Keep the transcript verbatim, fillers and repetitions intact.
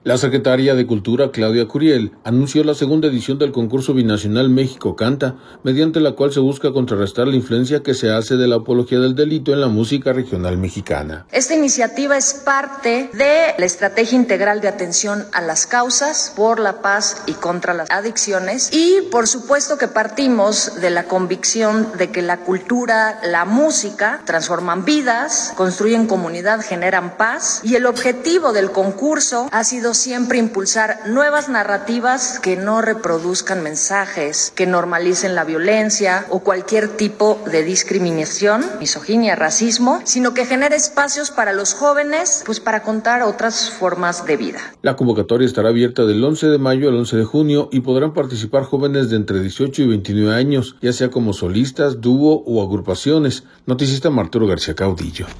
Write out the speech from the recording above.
La secretaria de Cultura, Claudia Curiel, anunció la segunda edición del concurso binacional México Canta, mediante la cual se busca contrarrestar la influencia que se hace de la apología del delito en la música regional mexicana. Esta iniciativa es parte de la estrategia integral de atención a las causas por la paz y contra las adicciones y, por supuesto, que partimos de la convicción de que la cultura, la música transforman vidas, construyen comunidad, generan paz, y el objetivo del concurso ha sido siempre impulsar nuevas narrativas que no reproduzcan mensajes que normalicen la violencia o cualquier tipo de discriminación, misoginia, racismo, sino que genere espacios para los jóvenes, pues para contar otras formas de vida. La convocatoria estará abierta del once de mayo al once de junio y podrán participar jóvenes de entre dieciocho y veintinueve años, ya sea como solistas, dúo o agrupaciones. Noticista Arturo García Caudillo.